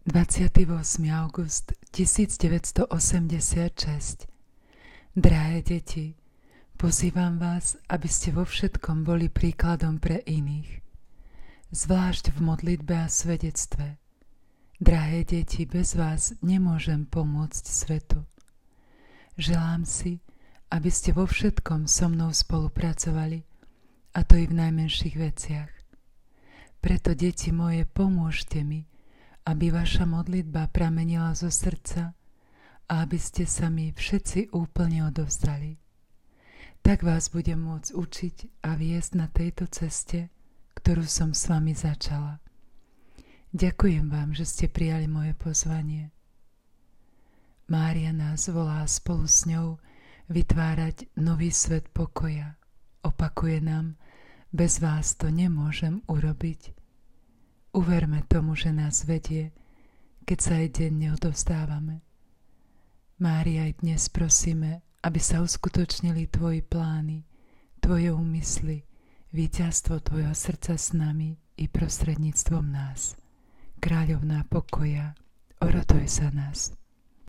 28. august 1986. Drahé deti, pozývam vás, aby ste vo všetkom boli príkladom pre iných, zvlášť v modlitbe a svedectve. Drahé deti, bez vás nemôžem pomôcť svetu. Želám si, aby ste vo všetkom so mnou spolupracovali, a to i v najmenších veciach. Preto, deti moje, pomôžte mi, aby vaša modlitba pramenila zo srdca a aby ste sa mi všetci úplne odovzdali. Tak vás budem môcť učiť a viesť na tejto ceste, ktorú som s vami začala. Ďakujem vám, že ste prijali moje pozvanie. Mária nás volá spolu s ňou vytvárať nový svet pokoja. Opakuje nám, bez vás to nemôžem urobiť. Uverme tomu, že nás vedie, keď sa aj denne odovzdávame. Mária, aj dnes prosíme, aby sa uskutočnili tvoji plány, tvoje úmysly, víťazstvo tvojho srdca s nami i prostredníctvom nás. Kráľovná pokoja, oroduj za nás.